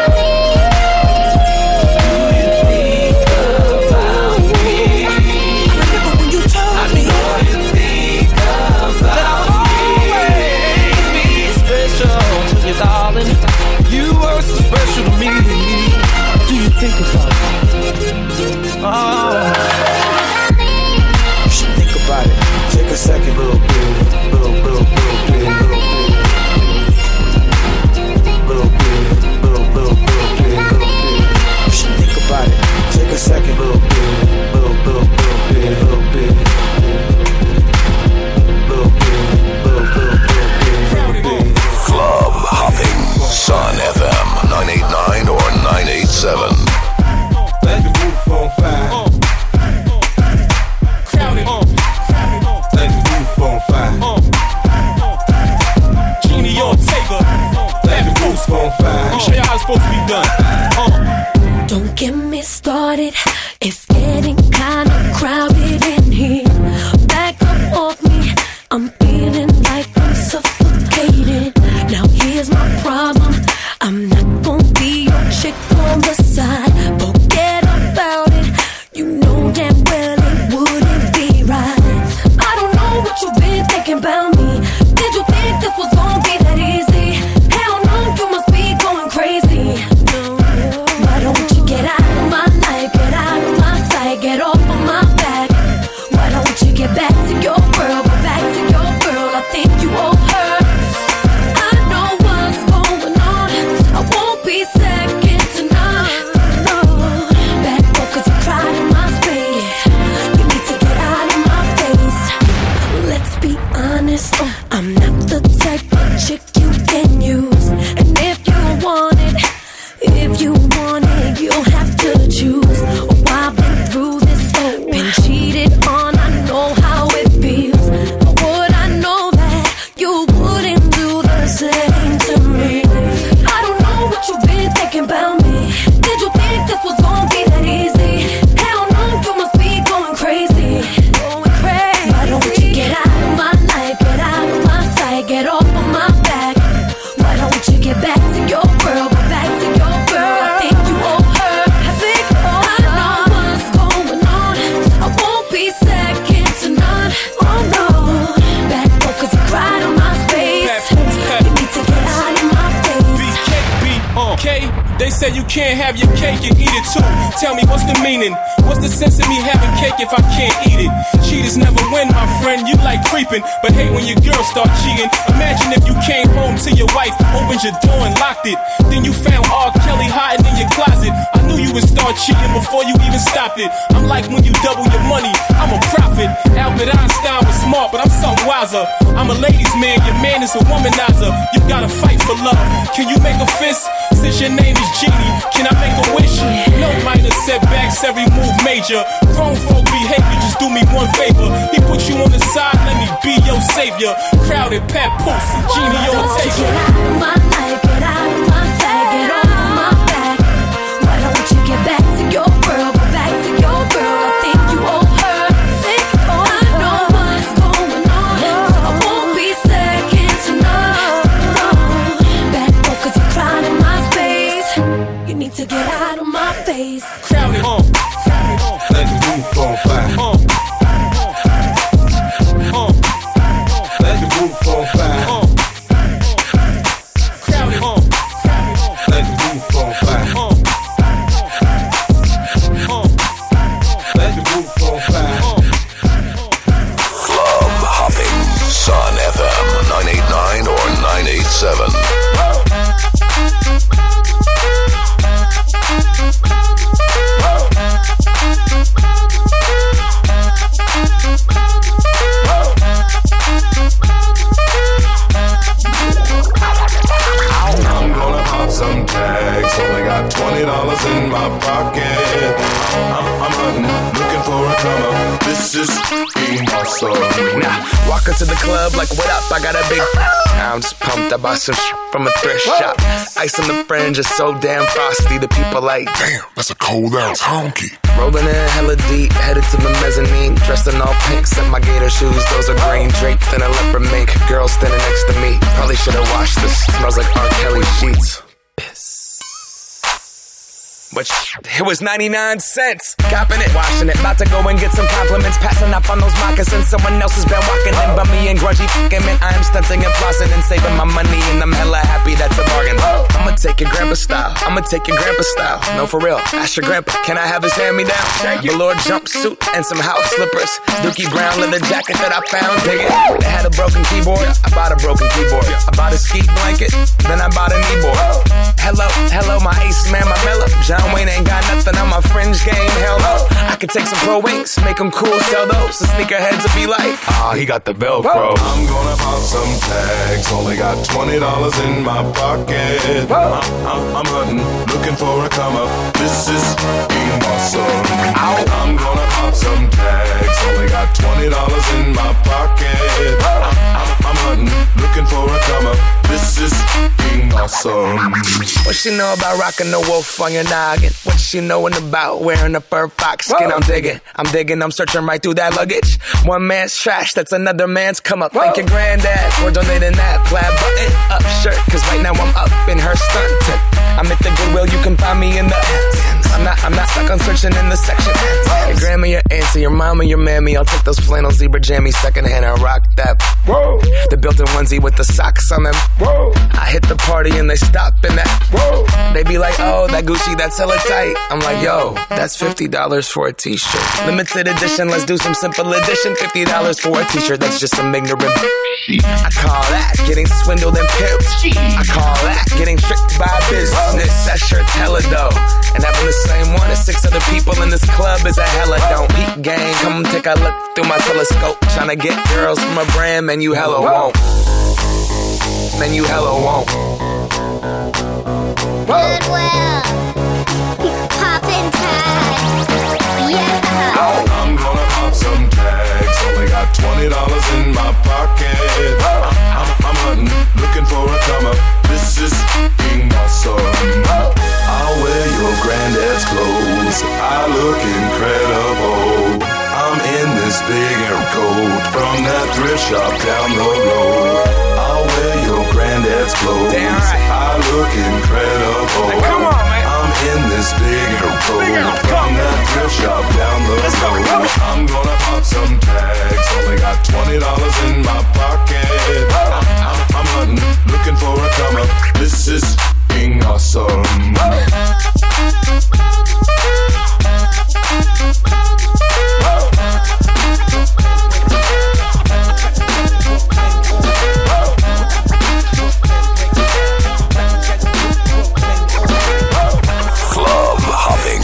Darling, you were so special to me. Do you think about it? Oh, you should think about it. Take a second, little bit, little, little, little bit, little bit, little, little, little bit, little bit. You should think about it. Take a second, little bit, little, little, little bit, little bit, little bit, little, little, little bit. Club hopping, Sun F M nine eighty-nine or nine eighty-seven. Let the roof on fire. Crowd it. Let the roof on fire. Genie Ortega. Let the roof on fire. I'll show you how it's supposed to be done. Uh. Don't get me started. It's getting kinda crowded in here. Back up off me. I'm feeling like I'm suffocating. Now here's my problem. I'm not gonna be your chick on the side. Forget about it. You know damn well it wouldn't be right. I don't know what you've been thinking about me. Did you think this was gonna be that easy? Hell no, you must be going crazy. Why don't you get out of my life? Get out of my sight. Get off of my back. Why don't you get back to your girl? Go back to your girl. I think you owe her. I know what's going on. I won't be second to none. No, back off 'cause you cried in my space. You need to get out of my face. Let's be honest, I'm not the type of chick you can use. And if you want it, if you want it, you'll have to choose. Oh, I've been through this, been cheated on. I know how it feels. Would I know that you wouldn't do the same to me? I don't know what you've been thinking about me. Did you think this was gonna be that easy? Hell no, you must be going crazy. Going crazy. Why don't you get out of my life? Get out of my sight. Get off of my back. Why don't you get back to your girl? Go back to your girl. I think you owe her. I think I know what's going on. I won't be second to none. Oh no, back off 'cause you cried on my space. You need to get out of my face. B K B, okay? They say you can't have your cake and eat it too. Tell me what's the meaning? What's the sense of me having cake if I can't eat it? Cheaters never win, my friend. You like creeping, but hate when your girl start cheating. Imagine if you came home to your wife, opened your door and locked it. Then you found R. Kelly hiding in your closet. I knew knew you would start cheating before you even stopped it. I'm like when you double your money, I'm a prophet. Albert Einstein was smart, but I'm something wiser. I'm a ladies' man, your man is a womanizer. You gotta fight for love. Can you make a fist? Since your name is Genie, can I make a wish? No minor setbacks, every move major. Grown folk behavior, just do me one favor. He put you on the side, let me be your savior. Crowded, Pat Poose, Genie Ortega. Get out of my life, get out of my sight, get off my back. Why don't you get back to your girl, go back to your girl? I think you owe her. Think, oh, I know what's going on, so I won't be second to none. No, back up 'cause you're crowding my space. You need to get out of my face. Crowded, uh, crowded, uh. Let the roof on fire. Uh, uh, Let the roof on fire. uh. Crowded, uh, crowded, uh. Let the roof on fire. Uh, uh. Let the roof on fire. Club hopping. Sun F M nine eighty-nine or nine eighty-seven. I'm gonna pop some tags. Only got twenty dollars in my pocket. I'm, I'm hunting, looking for a come up. This is being awesome. Now, walk into the club like, what up? I got a big. I'm just pumped. I bought some from a thrift shop. Ice on the fringe is so damn frosty. The people like, damn, that's a cold ass honky. Rolling in hella deep, headed to the mezzanine. Dressed in all pink, set my gator shoes. Those are green, draped in a leopard mink. Girl standing next to me. Probably should've washed this. Smells like R. Kelly sheets. But it was ninety-nine cents. Copping it, washing it. About to go and get some compliments. Passing up on those moccasins. Someone else has been walking in by me and grungy fucking man. I am stunting and flossing and saving my money. And I'm hella happy that's a bargain. I'ma take your grandpa style. I'ma take your grandpa style. No, for real. Ask your grandpa. Can I have his hand-me-down? Velour jumpsuit and some house slippers. Dookie brown leather jacket that I found. Dig it. They had a broken keyboard. I bought a broken keyboard. I bought a ski blanket. Then I bought a kneeboard. Hello, hello, my ace man, my mellow. John Wayne ain't got nothing on my fringe game, hell no. I could take some pro wings, make them cool, sell those. The sneakerheads will be like, ah, oh, he got the Velcro. I'm gonna pop some tags, only got twenty dollars in my pocket. I'm, I'm, I'm hunting, looking for a come up. This is being awesome. I'm gonna pop some tags, only got twenty dollars in my pocket. I'm, I'm, I'm hunting, looking for a come up. This is being awesome. What she know about rocking the wolf on your noggin? What she knowin' about wearing a fur fox skin? I'm digging, I'm digging, I'm searching right through that luggage. One man's trash, that's another man's come up. Thank your granddad for donating that plaid button up shirt. Cause right now I'm up in her stunt. I'm at the Goodwill, you can find me in the. I'm not, I'm not stuck on searching in the section. Your grandma, your auntie, your mama, your mammy. I'll take those flannel zebra jammies secondhand and rock that. Whoa. The built-in onesie with the socks on them. Whoa. I hit the party and they stop in that. Whoa. They be like, oh, that Gucci, that's hella tight. I'm like, yo, that's fifty dollars for a t-shirt. Limited edition, let's do some simple edition. fifty dollars for a t-shirt, that's just some ignorant. I call that getting swindled and pimped. I call that getting tricked by business. That shirt's hella dope. And having the same one as six other people in this club is a hella don't. Peep gang, come take a look through my telescope. Tryna get girls from a brand, man, you hella won't. Man, you hella won't. Goodwill. Poppin' tags. Yeah. I'm gonna pop some tags. Only got twenty dollars in my pocket. I'm, I'm, I'm hunting, looking for a come up. This is being awesome. I'll wear your granddad's clothes. I look incredible. I'm in this big air coat from that thrift shop down the road. I'll wear your granddad's clothes. Damn right. I look incredible. Hey, come on, man. I'm in this big air coat from that thrift shop down the road. I'm gonna pop some tags. Only got twenty dollars in my pocket. I'm, I'm, I'm hunting, looking for a come up. This is being awesome. Club hopping.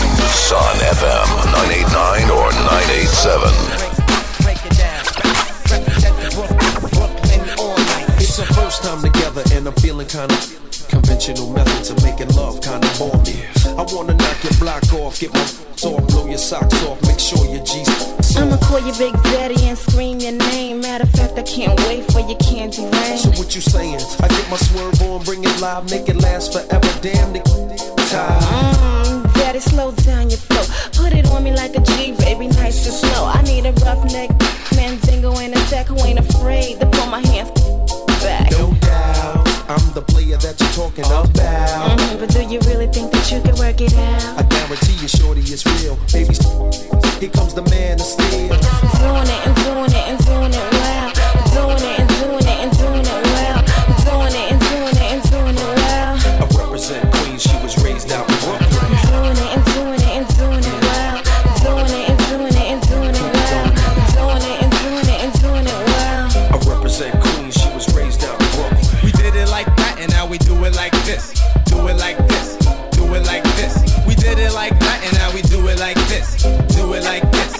Conventional methods of making love kinda bore me. I wanna knock your block off, get my off, blow your socks off, make sure your G's soft. I'ma call you Big Daddy and scream your name. Matter of fact, I can't wait for your candy rain. So what you saying? I get my swerve on, bring it live, make it last forever. Damn, nigga, tired. Mm, Daddy, slow down your flow. Put it on me like a G, baby, nice and slow. I need a roughneck Mandingo in a sack who ain't afraid to pull my hands back. No doubt, I'm the player that you're talking about. Mm-hmm, but do you really think that you can work it out? I guarantee you, shorty, it's real. Baby, here comes the man of steel. Doing it and doing it and doing it well. Doing it and doing it and doing it well. Doing it and doing it and doing it well. I represent Queens, she was raised out in Brooklyn. Doing it and doing it and doing it well. Doing it and doing it and doing it well. Doing it and doing it and doing it well. I represent Queens, she was raised out in Brooklyn. We did it like that and now we do it like this. Do it like this. Do it like this. We did it like that and now we do it like this. Do it like this.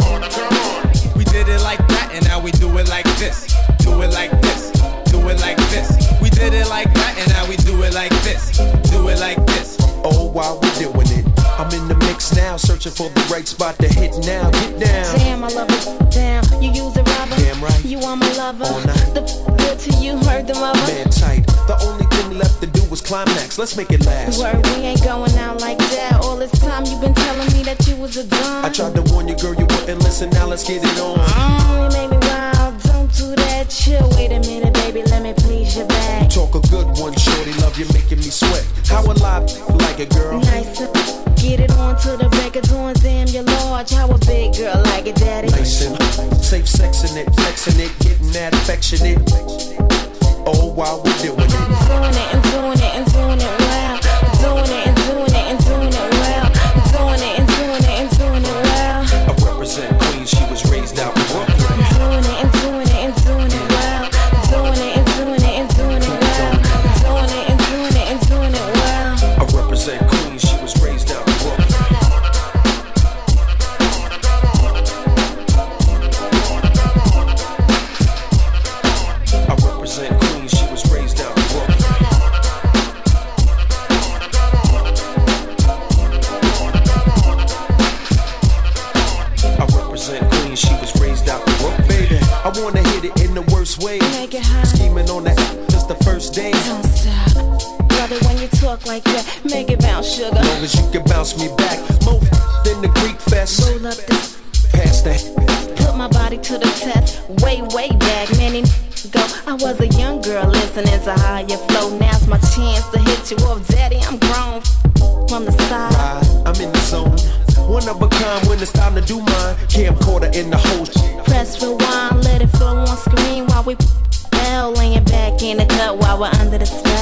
We did it like that and now we do it like this. Do it like this. Do it like this. We did it like that and now we do it like this. Do it like this. Oh, while we're doing it, I'm in the mix now, searching for the right spot to hit now. Get down. Damn, I love it. Damn, you use a rubber. Damn right. You are my lover. All night. The good to you, heard the mother. Man tight. The only thing left to do was climax. Let's make it last. Word, we ain't going out like that. All this time you been telling me that you was a dumb. I tried to warn you, girl, you wouldn't listen. Now let's get it on. Mm, you made me wild. Don't do that. Chill. Wait a minute, baby. Let me please your back. Talk a good one, shorty. Love you, making me sweat. How alive like a girl? Nice. Get it on to the break of dawn. Damn, you're large. How a big girl like it, daddy? Nice and safe sexing it, flexing it, getting that affectionate. Oh, while we're doing it. Doing it and doing it and doing it well. Doing it and doing it and doing it well. Doing it and doing it and doing it well. I represent Queens, she was raised out in Brooklyn. Doing it and doing it and doing it well. Doing it and doing it and doing it well. Doing it and doing it and doing it well. I represent Queens, she was raised out in Brooklyn. I represent Queens, she was raised out in Brooklyn. I represent Queens, she was raised out in Brooklyn. Baby, I wanna hit it in the worst way. Make it hot. Scheming on that just the first day. Don't stop. Love it when you talk like that. Make it bounce, sugar. Long as you can bounce me back. More than the Greek fest. Roll up this. Pass that. Put my body to the test. Way, way back, many ago. I was a young girl listening to how you flow. Now's my chance to hit you up, daddy. I'm grown from the side. Ride, I'm in the zone. One of a kind when it's time to do mine. Camcorder in the host. Press rewind, let it flow on screen while we L laying back in the cut while we're under the spin.